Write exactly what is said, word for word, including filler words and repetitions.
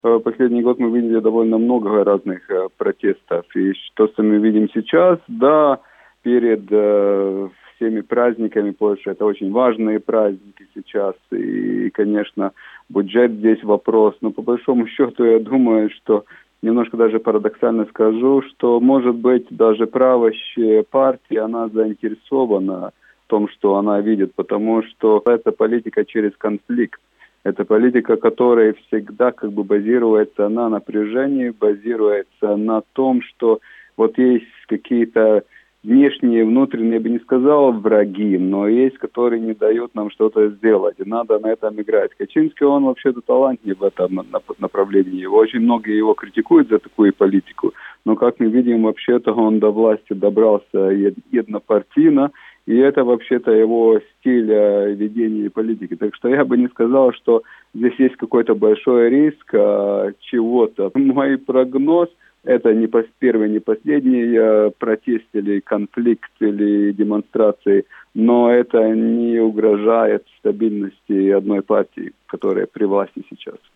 Последний год мы видели довольно много разных э, протестов. И что что мы видим сейчас, да, перед э, всеми праздниками Польши, это очень важные праздники сейчас. И, конечно, бюджет здесь вопрос. Но по большому счету я думаю, что немножко даже парадоксально скажу, что, может быть, даже правящая партия, она заинтересована в том, что она видит, потому что это политика через конфликт. Это политика, которая всегда как бы базируется на напряжении, базируется на том, что вот есть какие-то внешние, внутренние, я бы не сказал, враги, но есть, которые не дают нам что-то сделать. И надо на этом играть. Качинский, он вообще-то талантлив в этом направлении. Его очень многие его критикуют за такую политику. Но, как мы видим, вообще-то он до власти добрался еднопартийно. И это вообще-то его стиль ведения политики. Так что я бы не сказал, что здесь есть какой-то большой риск а, чего-то. Мой прогноз – это не первый, не последний а, протест или конфликт или демонстрации, но это не угрожает стабильности одной партии, которая при власти сейчас.